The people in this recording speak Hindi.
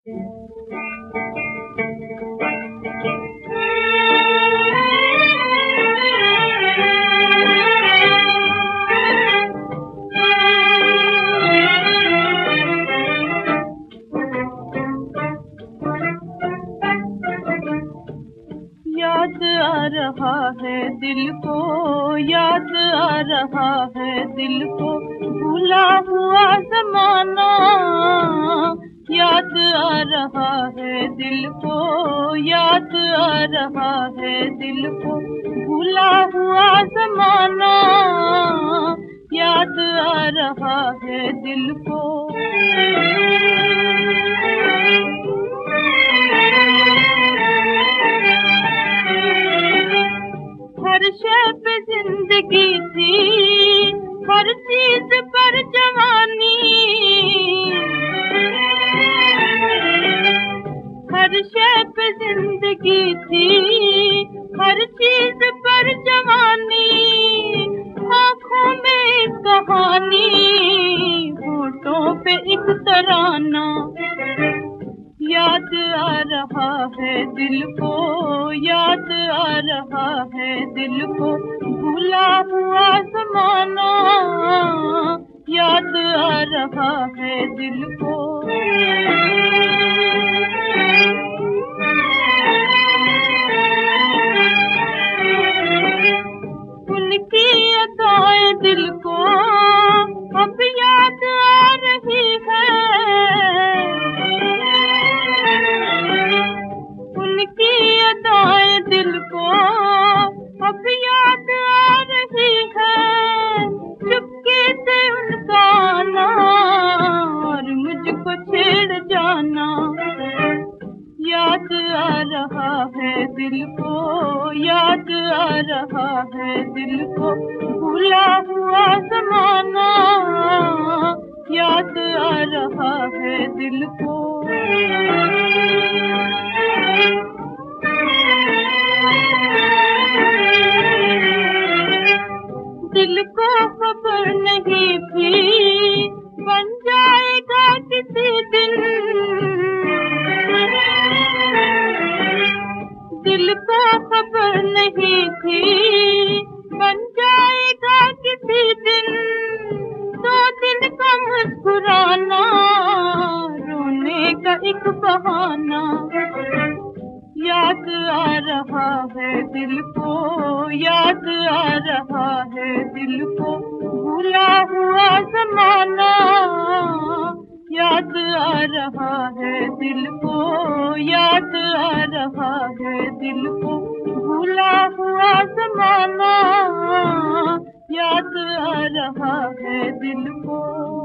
याद आ रहा है दिल को, याद आ रहा है दिल को, भूला हुआ ज़माना। याद आ रहा है दिल को, याद आ रहा है दिल को, भूला हुआ ज़माना। याद आ रहा है दिल को। हर शय पे जिंदगी थी, हर चीज पर जवानी। हर शय पे जिंदगी थी, हर चीज पर जवानी। आँखों में एक कहानी, होठों पे एक तराना। याद आ रहा है दिल को, याद आ रहा है दिल को, भूला हुआ ज़माना। याद आ रहा है दिल को। उनकी अदाएं दिल को अब याद आ रही है। उनकी अदाएं दिल को अब याद आ रही है। चुपके से उनका आना और मुझको छेड़ जाना। याद आ रहा है दिल को, याद आ रहा है दिल को, भूला हुआ ज़माना। याद आ रहा है दिल को। दिल को खबर नहीं थी बन जाएगा किसी दिन। दिल को खबर नहीं थी बन जाएगा किसी दिन। 2 दिन का मुस्कुराना, रोने का एक बहाना। याद आ रहा है दिल को, याद आ रहा है दिल को, भूला हुआ ज़माना। याद आ रहा है दिल को, याद आ रहा है दिल को, भूला हुआ ज़माना। याद आ रहा है दिल को।